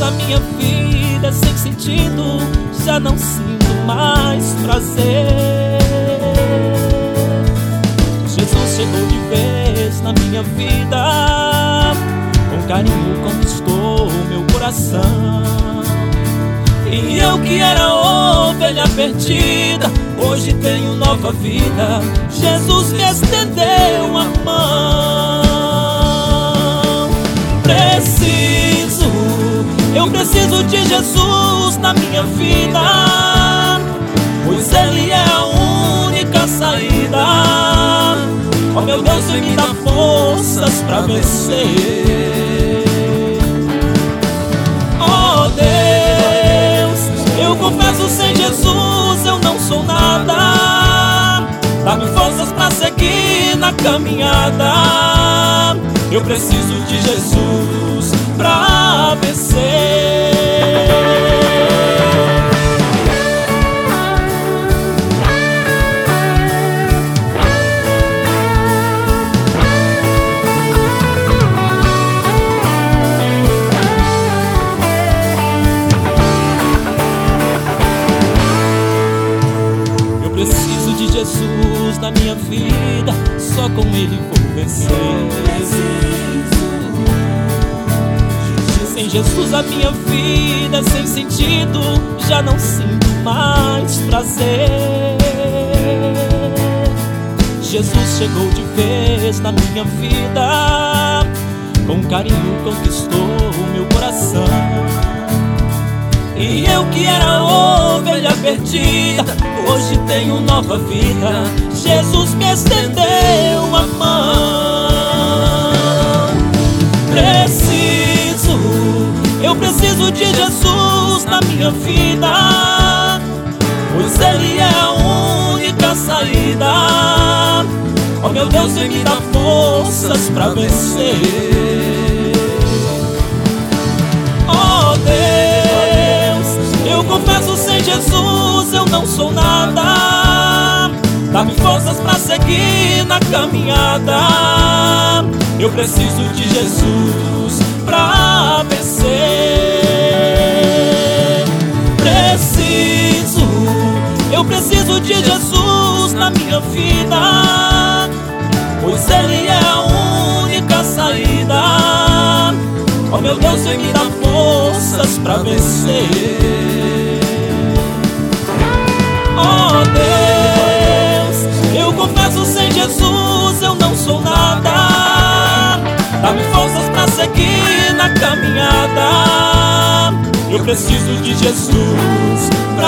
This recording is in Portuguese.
Jesus a minha vida é sem sentido, já não sinto mais prazer. Jesus chegou de vez na minha vida, com carinho conquistou meu coração. E eu que era ovelha perdida, hoje tenho nova vida. Jesus me estendeu a mão. Eu preciso de Jesus na minha vida, pois Ele é a única saída. Oh meu Deus, vem me dar forças pra vencer. Oh Deus, eu confesso, sem Jesus eu não sou nada. Dá-me forças pra seguir na caminhada. Eu preciso de Jesus pra vencer. Eu preciso de Jesus na minha vida, só com Ele vou vencer. Sem Jesus a minha vida é sem sentido, já não sinto mais prazer. Jesus chegou de vez na minha vida, com carinho conquistou o meu coração. E eu que era ovelha perdida, hoje tenho nova vida. Jesus me estendeu a mão. Eu preciso de Jesus na minha vida, pois Ele é a única saída. Oh meu Deus, vem me dar forças pra vencer. Oh Deus, eu confesso, sem Jesus eu não sou nada. Dá-me forças pra seguir na caminhada. Eu preciso de Jesus pra vencer. Eu preciso de Jesus na minha vida, pois Ele é a única saída. Oh meu Deus, vem me dar forças pra vencer. Oh Deus, eu confesso, sem Jesus eu não sou nada. Dá-me forças pra seguir na caminhada. Eu preciso de Jesus